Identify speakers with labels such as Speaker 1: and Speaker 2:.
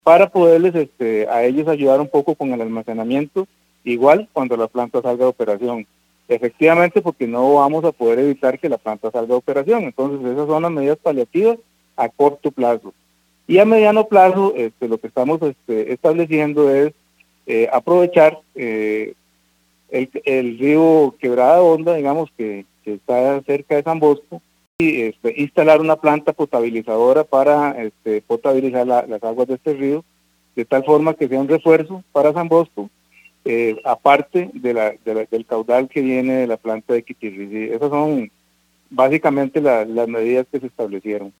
Speaker 1: para poderles a ellos ayudar un poco con el almacenamiento, igual cuando la planta salga de operación. Efectivamente, porque no vamos a poder evitar que la planta salga de operación. Entonces, esas son las medidas paliativas a corto plazo. Y a mediano plazo, lo que estamos estableciendo es aprovechar el río Quebrada Honda, digamos, que está cerca de San Bosco, y instalar una planta potabilizadora para potabilizar las aguas de este río, de tal forma que sea un refuerzo para San Bosco, aparte del caudal que viene de la planta de Quitirri. Esas son básicamente las medidas que se establecieron.